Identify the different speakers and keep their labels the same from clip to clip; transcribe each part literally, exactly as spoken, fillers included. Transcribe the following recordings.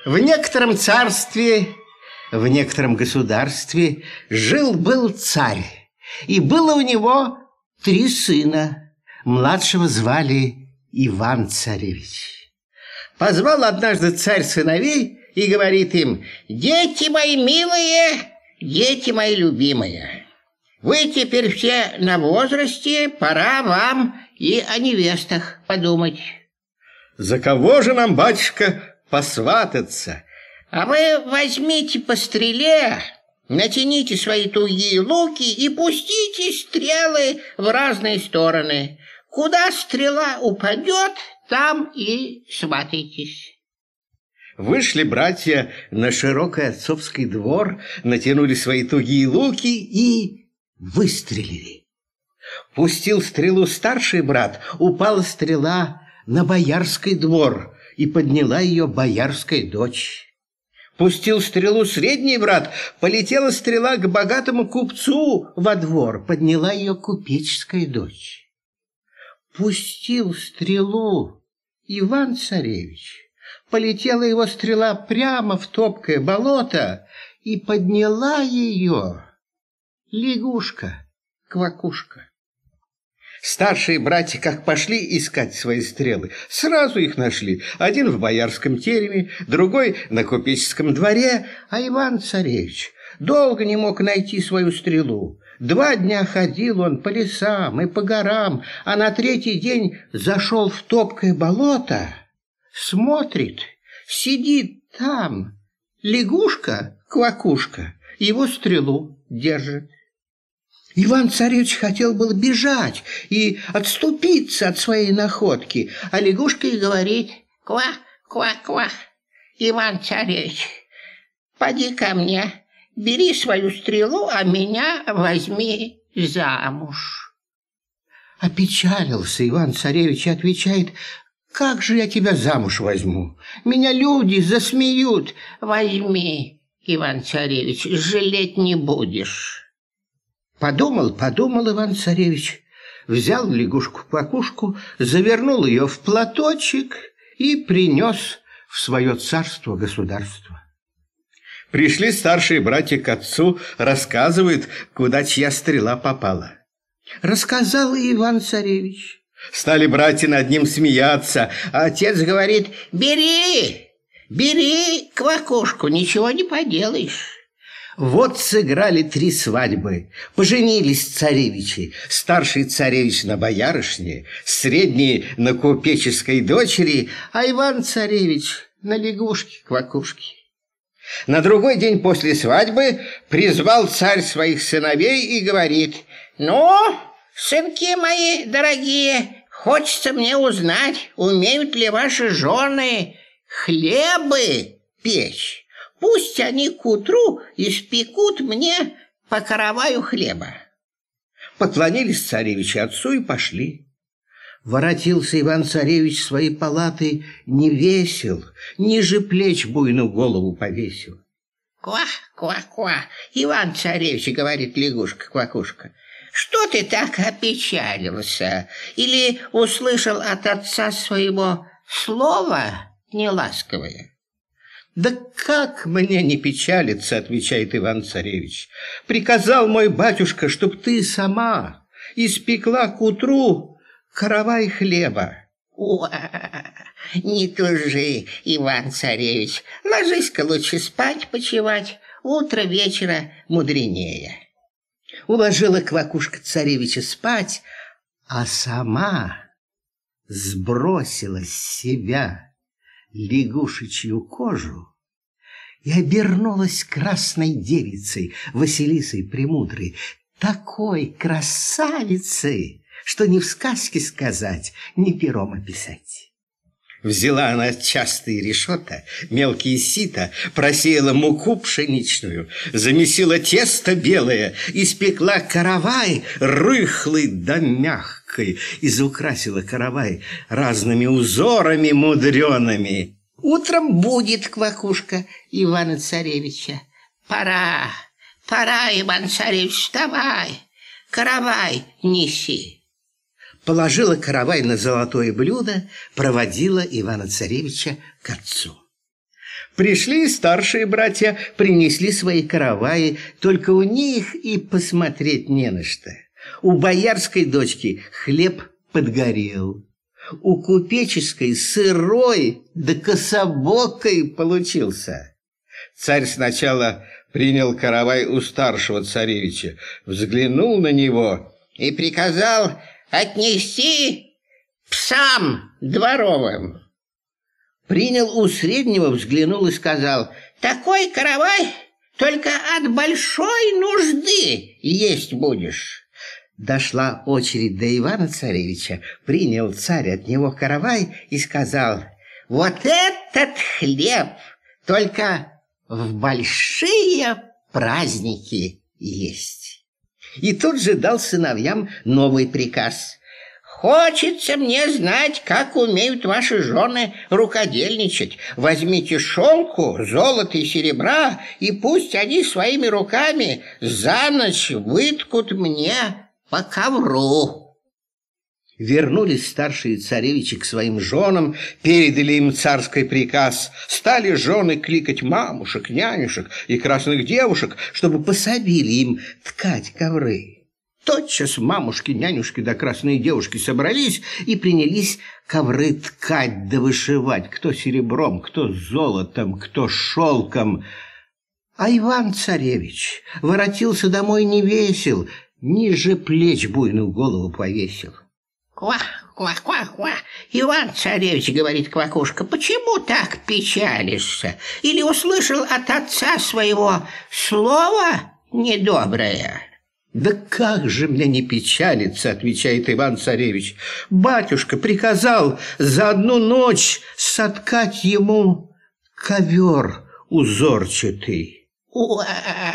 Speaker 1: В некотором царстве, в некотором государстве жил-был царь, и было у него три сына. Младшего звали Иван-царевич. Позвал однажды царь сыновей и говорит им: «Дети мои милые, дети мои любимые, вы теперь все на возрасте, пора вам и о невестах подумать». «За кого же нам, батюшка, посвататься?» «А вы возьмите по стреле, натяните свои тугие луки и пустите стрелы в разные стороны. Куда стрела упадет, там и сватайтесь». Вышли братья на широкий отцовский двор, натянули свои тугие луки и выстрелили. Пустил стрелу старший брат, упала стрела на боярский двор, и подняла ее боярская дочь. Пустил стрелу средний брат, полетела стрела к богатому купцу во двор, подняла ее купеческая дочь. Пустил стрелу Иван-царевич, полетела его стрела прямо в топкое болото, и подняла ее лягушка-квакушка. Старшие братья, как пошли искать свои стрелы, сразу их нашли. Один в боярском тереме, другой на купеческом дворе, а Иван-царевич долго не мог найти свою стрелу. Два дня ходил он по лесам и по горам, а на третий день зашел в топкое болото, смотрит, сидит там лягушка-квакушка, его стрелу держит. Иван-царевич хотел было бежать и отступиться от своей находки, а лягушка и говорит: «Ква-ква-ква, Иван-царевич, поди ко мне, бери свою стрелу, а меня возьми замуж». Опечалился Иван-царевич и отвечает: «Как же я тебя замуж возьму? Меня люди засмеют». «Возьми, Иван-царевич, жалеть не будешь». Подумал, подумал Иван-царевич, взял лягушку-квакушку, завернул ее в платочек и принес в свое царство-государство. Пришли старшие братья к отцу, рассказывают, куда чья стрела попала. Рассказал и Иван-царевич. Стали братья над ним смеяться, а отец говорит: «Бери, бери квакушку, ничего не поделаешь». Вот сыграли три свадьбы, поженились царевичи. Старший царевич на боярышне, средний на купеческой дочери, а Иван-царевич на лягушке-квакушке. На другой день после свадьбы призвал царь своих сыновей и говорит: «Ну, сынки мои дорогие, хочется мне узнать, умеют ли ваши жены хлебы печь. Пусть они к утру испекут мне по караваю хлеба». Поклонились царевичи отцу и пошли. Воротился Иван-царевич в свои палаты не весел, ниже плеч буйную голову повесил. «Ква-ква-ква, Иван-царевич, — говорит лягушка-квакушка, — что ты так опечалился? Или услышал от отца своего слово неласковое?» «Да как мне не печалиться, — отвечает Иван-царевич, — приказал мой батюшка, чтоб ты сама испекла к утру каравай хлеба». «О, не тужи, Иван-царевич, ложись-ка лучше спать почивать, утро вечера мудренее». Уложила квакушка царевича спать, а сама сбросила с себя лягушечью кожу и обернулась красной девицей, Василисой Премудрой, такой красавицей, что ни в сказке сказать, ни пером описать. Взяла она частые решета, мелкие сито, просеяла муку пшеничную, замесила тесто белое, испекла каравай рыхлый да мягкий, изукрасила каравай разными узорами мудреными. Утром будет квакушка Ивана-царевича. Пора, пора, Иван-царевич, вставай, каравай неси. Положила каравай на золотое блюдо, проводила Ивана-царевича к отцу. Пришли старшие братья, принесли свои караваи, только у них и посмотреть не на что. У боярской дочки хлеб подгорел, у купеческой сырой да кособокой получился. Царь сначала принял каравай у старшего царевича, взглянул на него и приказал отнести псам дворовым. Принял у среднего, взглянул и сказал: такой каравай только от большой нужды есть будешь. Дошла очередь до Ивана-царевича, принял царь от него каравай и сказал: вот этот хлеб только в большие праздники есть. И тут же дал сыновьям новый приказ: хочется мне знать, как умеют ваши жены рукодельничать. Возьмите шелку, золота и серебра, и пусть они своими руками за ночь выткут мне по ковру. Вернулись старшие царевичи к своим женам, передали им царский приказ. Стали жены кликать мамушек, нянюшек и красных девушек, чтобы пособили им ткать ковры. Тотчас мамушки, нянюшки да красные девушки собрались и принялись ковры ткать да вышивать, кто серебром, кто золотом, кто шелком. А Иван-царевич воротился домой не весел, ниже плеч буйную голову повесил. «Ква, ква, ква, ква! Иван-царевич, — говорит Квакушка, — почему так печалишься? Или услышал от отца своего слово недоброе?» «Да как же мне не печалиться, — отвечает Иван-царевич, — батюшка приказал за одну ночь соткать ему ковер узорчатый». «Уа,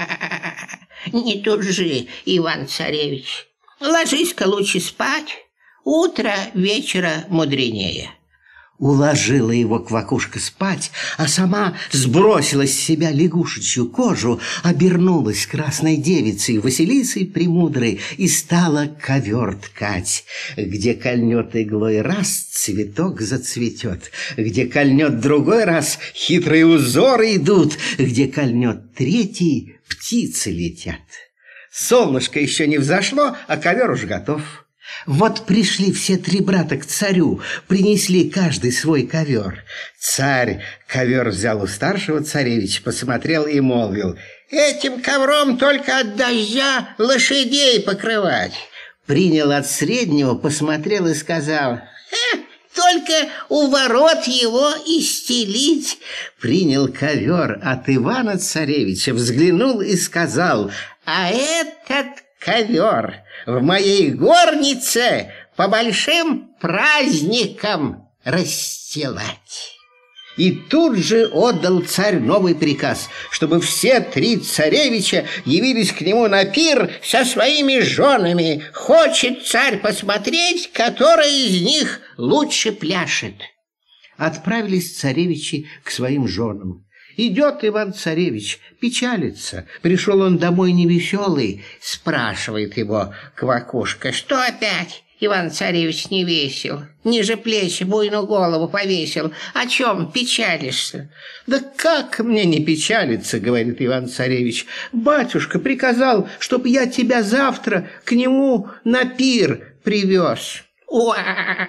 Speaker 1: не тужи, Иван-царевич, ложись-ка лучше спать, утро вечера мудренее». Уложила его Квакушка спать, а сама сбросила с себя лягушечью кожу, обернулась красной девицей Василисой Премудрой и стала ковер ткать. Где кольнет иглой раз, цветок зацветет, где кольнет другой раз, хитрые узоры идут, где кольнет третий, птицы летят. Солнышко еще не взошло, а ковер уж готов. Вот пришли все три брата к царю, принесли каждый свой ковер. Царь ковер взял у старшего царевича, посмотрел и молвил: «Этим ковром только от дождя лошадей покрывать». Принял от среднего, посмотрел и сказал: «Только у ворот его и стелить». Принял ковер от Ивана-царевича, взглянул и сказал: «А этот ковер в моей горнице по большим праздникам расстилать». И тут же отдал царь новый приказ, чтобы все три царевича явились к нему на пир со своими женами. Хочет царь посмотреть, которая из них лучше пляшет. Отправились царевичи к своим женам. Идет Иван-царевич, печалится. Пришел он домой невеселый. Спрашивает его Квакушка: «Что опять, Иван-царевич, не весел? Ниже плечи буйную голову повесил. О чем печалишься?» «Да как мне не печалиться, — говорит Иван-царевич, — батюшка приказал, чтоб я тебя завтра к нему на пир привез». «Уа!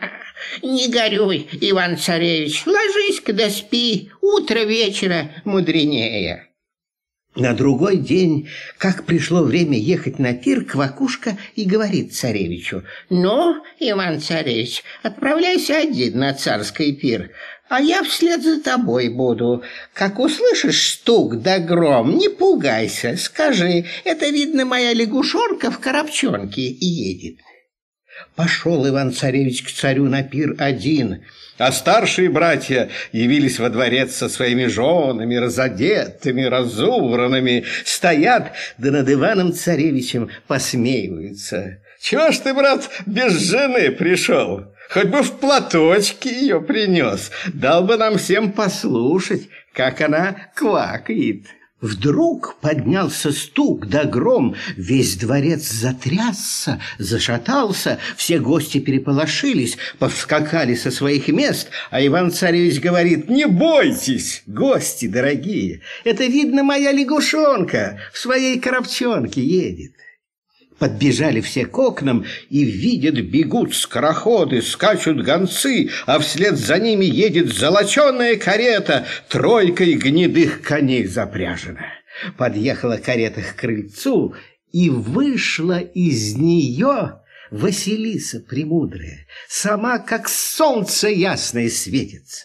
Speaker 1: Не горюй, Иван-царевич, ложись-ка да спи, утро вечера мудренее». На другой день, как пришло время ехать на пир, Квакушка и говорит царевичу: «Ну, Иван-царевич, отправляйся один на царский пир, а я вслед за тобой буду. Как услышишь стук да гром, не пугайся, скажи: это, видно, моя лягушонка в коробчонке едет». Пошел Иван-царевич к царю на пир один, а старшие братья явились во дворец со своими женами, разодетыми, разубранными, стоят, да над Иваном-царевичем посмеиваются. «Чего ж ты, брат, без жены пришел? Хоть бы в платочке ее принес, дал бы нам всем послушать, как она квакает». Вдруг поднялся стук да гром, весь дворец затрясся, зашатался, все гости переполошились, повскакали со своих мест, а Иван-царевич говорит: «Не бойтесь, гости дорогие, это, видно, моя лягушонка в своей коробчонке едет». Подбежали все к окнам и видят, бегут скороходы, скачут гонцы, а вслед за ними едет золоченая карета, тройкой гнедых коней запряжена. Подъехала карета к крыльцу, и вышла из нее Василиса Премудрая, сама как солнце ясное светится.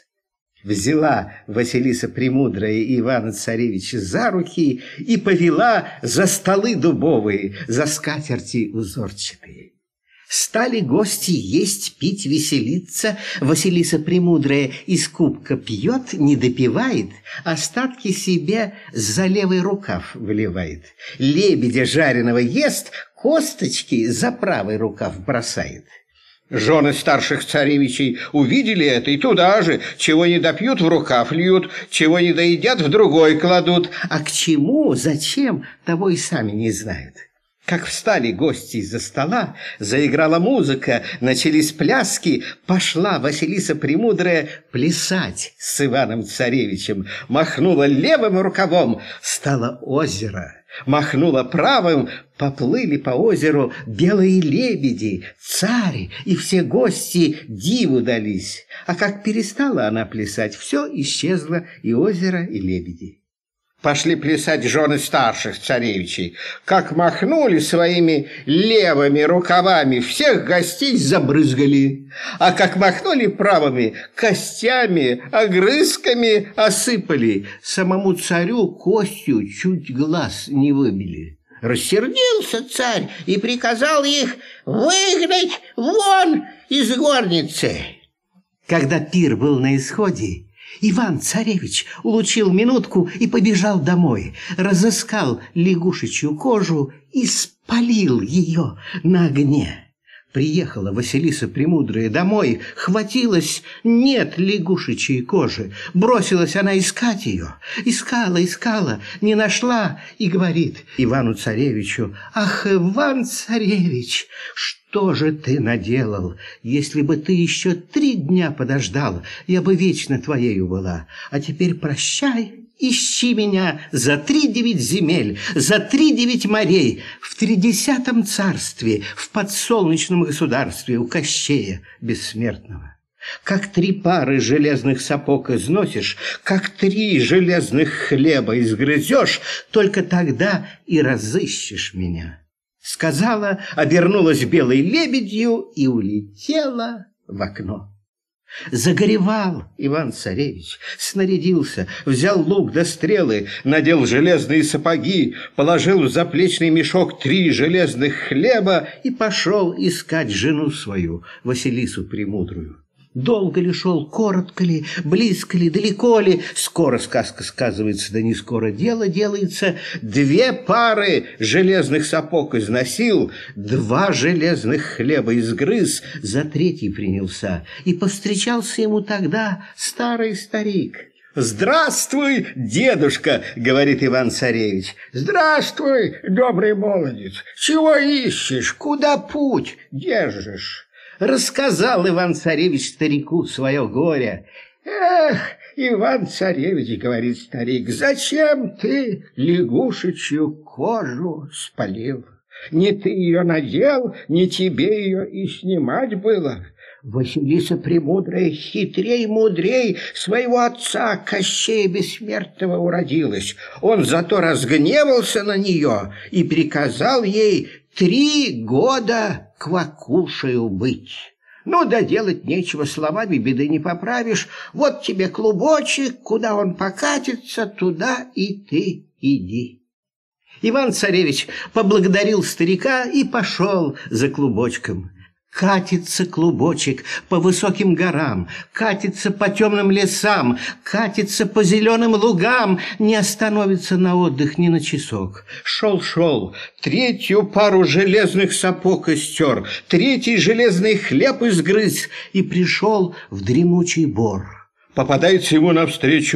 Speaker 1: Взяла Василиса Премудрая Ивана-царевича за руки и повела за столы дубовые, за скатерти узорчатые. Стали гости есть, пить, веселиться. Василиса Премудрая из кубка пьет, не допивает, остатки себе за левый рукав выливает. Лебедя жареного ест, косточки за правый рукав бросает. Жены старших царевичей увидели это и туда же, чего не допьют, в рукав льют, чего не доедят, в другой кладут. А к чему, зачем, того и сами не знают. Как встали гости из-за стола, заиграла музыка, начались пляски, пошла Василиса Премудрая плясать с Иваном-царевичем, махнула левым рукавом, стало озеро. Махнула правым, поплыли по озеру белые лебеди, царь и все гости диву дались. А как перестала она плясать, все исчезло, и озеро, и лебеди. Пошли плясать жены старших царевичей. Как махнули своими левыми рукавами, всех гостей забрызгали. А как махнули правыми, костями, огрызками осыпали. Самому царю костью чуть глаз не выбили. Рассердился царь и приказал их выгнать вон из горницы. Когда пир был на исходе, Иван-царевич улучил минутку и побежал домой, разыскал лягушечью кожу и спалил ее на огне. Приехала Василиса Премудрая домой, хватилась, нет лягушечьей кожи. Бросилась она искать ее, искала, искала, не нашла и говорит Ивану-царевичу: «Ах, Иван-царевич, что же ты наделал? Если бы ты еще три дня подождал, я бы вечно твоею была. А теперь прощай». Ищи меня за три девять земель, за три девять морей, в тридесятом царстве, в подсолнечном государстве у Кощея бессмертного. Как три пары железных сапог износишь, как три железных хлеба изгрызешь, только тогда и разыщешь меня. Сказала, обернулась белой лебедью и улетела в окно. Загоревал Иван-царевич, снарядился, взял лук да стрелы, надел железные сапоги, положил в заплечный мешок три железных хлеба и пошел искать жену свою, Василису Премудрую. Долго ли шел, коротко ли, близко ли, далеко ли, скоро сказка сказывается, да не скоро дело делается. Две пары железных сапог износил, два железных хлеба изгрыз, за третий принялся, и повстречался ему тогда старый старик. «Здравствуй, дедушка!» — говорит Иван-царевич.
Speaker 2: «Здравствуй, добрый молодец! Чего ищешь? Куда путь держишь?»
Speaker 1: Рассказал Иван-царевич старику свое горе.
Speaker 2: «Эх, Иван-царевич, — говорит старик, — зачем ты лягушечью кожу спалил? Не ты ее надел, не тебе ее и снимать было. Василиса Премудрая хитрей мудрей своего отца Кощея Бессмертного уродилась. Он зато разгневался на нее и приказал ей три года квакушею быть. Ну да делать нечего, словами беды не поправишь. Вот тебе клубочек, куда он покатится, туда и ты иди».
Speaker 1: Иван-царевич поблагодарил старика и пошел за клубочком. Катится клубочек по высоким горам, катится по темным лесам, катится по зеленым лугам, не остановится на отдых ни на часок. Шел-шел, третью пару железных сапог истер, третий железный хлеб изгрыз и пришел в дремучий бор.
Speaker 2: Попадается ему навстречу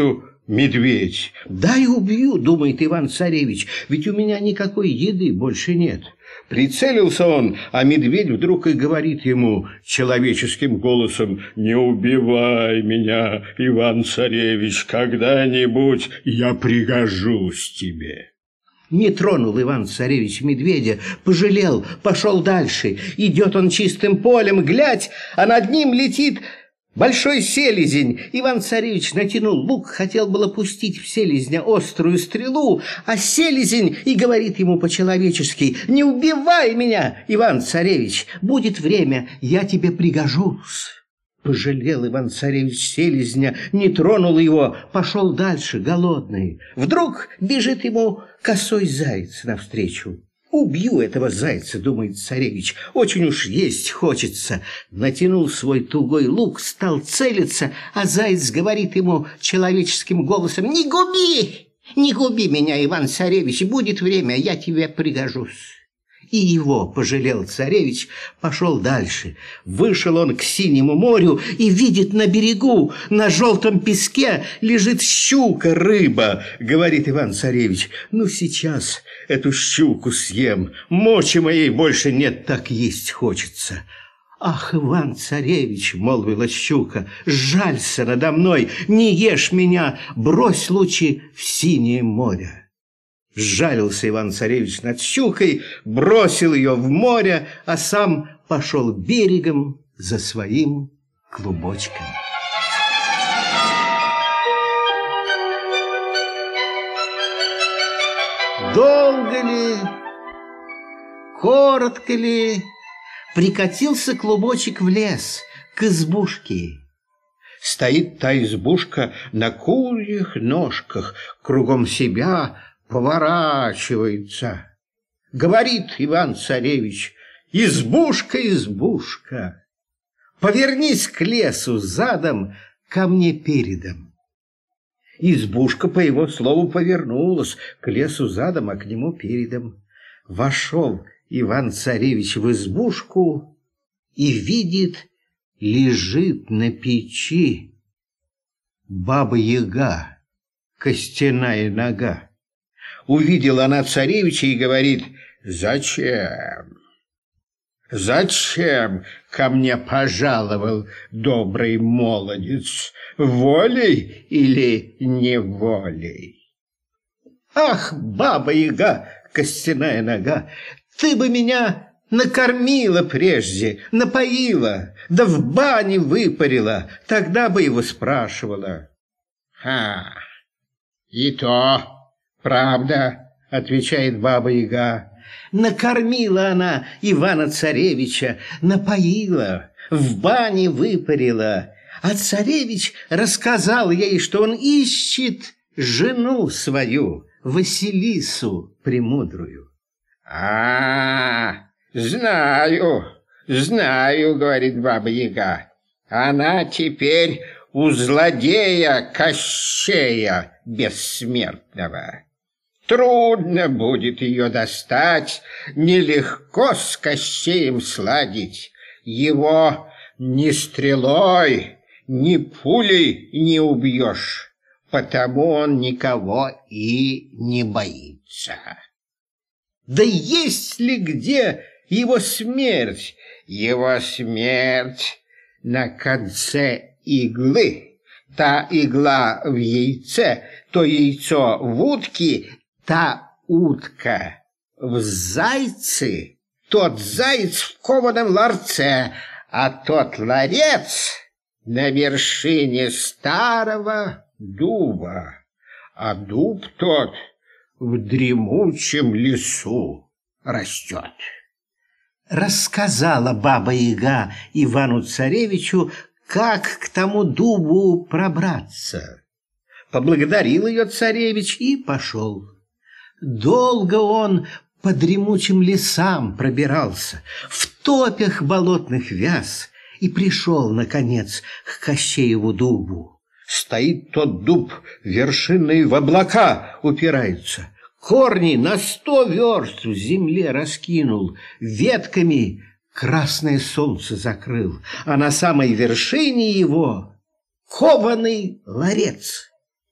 Speaker 2: медведь.
Speaker 1: «Дай убью», — думает Иван-царевич, «ведь у меня никакой еды больше нет».
Speaker 2: Прицелился он, а медведь вдруг и говорит ему человеческим голосом: «Не убивай меня, Иван-царевич, когда-нибудь я пригожусь тебе».
Speaker 1: Не тронул Иван-царевич медведя, пожалел, пошел дальше. Идет он чистым полем, глядь, а над ним летит большой селезень. Иван-царевич натянул лук, хотел было пустить в селезня острую стрелу, а селезень и говорит ему по-человечески: «Не убивай меня, Иван-царевич, будет время, я тебе пригожусь». Пожалел Иван-царевич селезня, не тронул его, пошел дальше, голодный. Вдруг бежит ему косой заяц навстречу. «Убью этого зайца», — думает царевич, — «очень уж есть хочется». Натянул свой тугой лук, стал целиться, а заяц говорит ему человеческим голосом: «Не губи, не губи меня, Иван-царевич, будет время, я тебе пригожусь». И его пожалел царевич, пошел дальше. Вышел он к синему морю и видит на берегу, на желтом песке лежит щука, рыба. Говорит Иван-царевич: «Ну, сейчас эту щуку съем, мочи моей больше нет, так есть хочется». «Ах, Иван-царевич, — молвила щука, — жалься надо мной, не ешь меня, брось лучи в синее море». Сжалился Иван-царевич над щукой, бросил ее в море, а сам пошел берегом за своим клубочком. Долго ли, коротко ли, прикатился клубочек в лес к избушке.
Speaker 2: Стоит та избушка на курьих ножках, кругом себя поворачивается. Говорит Иван-царевич: «Избушка, избушка, повернись к лесу задом, ко мне передом». Избушка, по его слову, повернулась к лесу задом, а к нему передом. Вошел Иван-царевич в избушку и видит, лежит на печи баба-яга, костяная нога. Увидела она царевича и говорит: «Зачем? Зачем ко мне пожаловал добрый молодец? Волей или неволей?»
Speaker 1: «Ах, баба-яга, костяная нога, ты бы меня накормила прежде, напоила, да в бане выпарила, тогда бы его спрашивала».
Speaker 2: «Ха, и то правда», — отвечает баба-яга.
Speaker 1: Накормила она Ивана-царевича, напоила, в бане выпарила, а царевич рассказал ей, что он ищет жену свою, Василису Премудрую.
Speaker 2: «А, знаю, знаю, — говорит баба-яга, — она теперь у злодея Кощея Бессмертного. Трудно будет ее достать, нелегко с Кощеем сладить. Его ни стрелой, ни пулей не убьешь, потому он никого и не боится».
Speaker 1: «Да есть ли где его смерть?»
Speaker 2: «Его смерть на конце иглы. Та игла в яйце, то яйцо в утке, та утка в зайце, тот заяц в кованом ларце, а тот ларец на вершине старого дуба, а дуб тот в дремучем лесу растет».
Speaker 1: Рассказала баба-яга Ивану-царевичу, как к тому дубу пробраться. Поблагодарил ее царевич и пошел. Долго он по дремучим лесам пробирался, в топях болотных вяз, и пришел, наконец, к Кощееву дубу. Стоит тот дуб, вершиной в облака упирается, корни на сто верст в земле раскинул, ветками красное солнце закрыл, а на самой вершине его кованый ларец.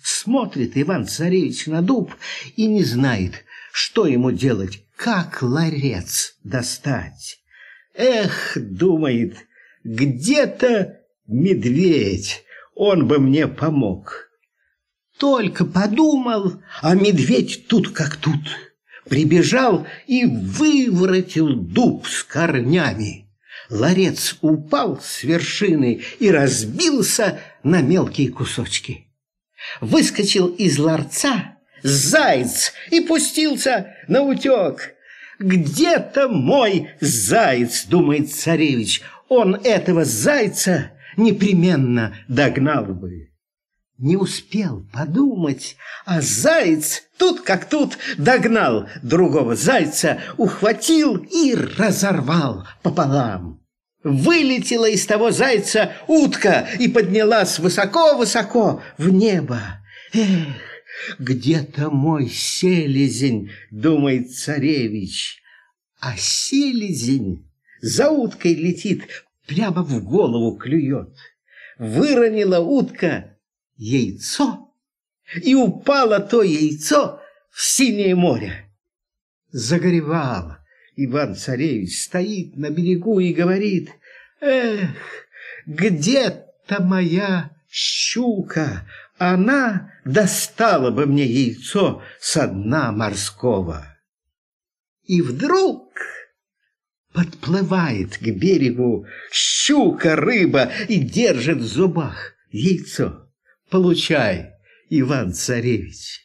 Speaker 1: Смотрит Иван-царевич на дуб и не знает, что ему делать, как ларец достать. Эх, думает, где-то медведь, он бы мне помог. Только подумал, а медведь тут как тут. Прибежал и выворотил дуб с корнями. Ларец упал с вершины и разбился на мелкие кусочки. Выскочил из ларца заяц и пустился наутек. «Где-то мой заяц», — думает царевич, «он этого зайца непременно догнал бы». Не успел подумать, а заяц тут как тут догнал другого зайца, ухватил и разорвал пополам. Вылетела из того зайца утка и поднялась высоко-высоко в небо. Эх, где-то мой селезень, думает царевич, а селезень за уткой летит, прямо в голову клюет. Выронила утка яйцо, и упало то яйцо в синее море. Загоревал Иван-царевич, стоит на берегу и говорит: «Эх, где-то моя щука, она достала бы мне яйцо со дна морского». И вдруг подплывает к берегу щука-рыба и держит в зубах яйцо. «Получай, Иван-царевич».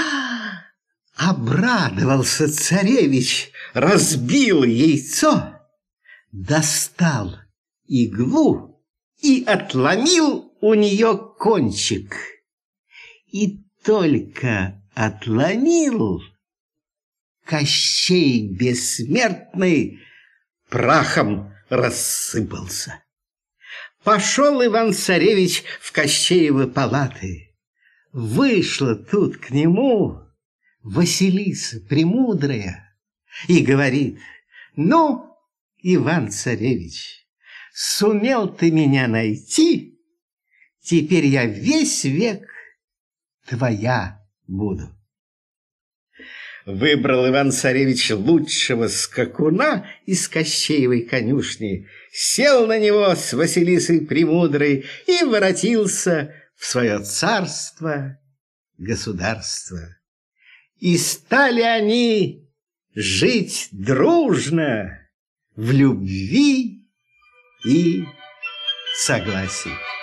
Speaker 1: Обрадовался царевич, разбил яйцо, достал иглу и отломил у нее кончик. И только отломил, Кощей бессмертный прахом рассыпался. Пошел Иван-царевич в Кощеевы палаты. Вышла тут к нему Василиса Премудрая и говорит: «Ну, Иван-царевич, сумел ты меня найти, теперь я весь век твоя буду». Выбрал Иван-царевич лучшего скакуна из Кощеевой конюшни, сел на него с Василисой Премудрой и воротился в свое царство, государство. И стали они жить дружно в любви и согласии.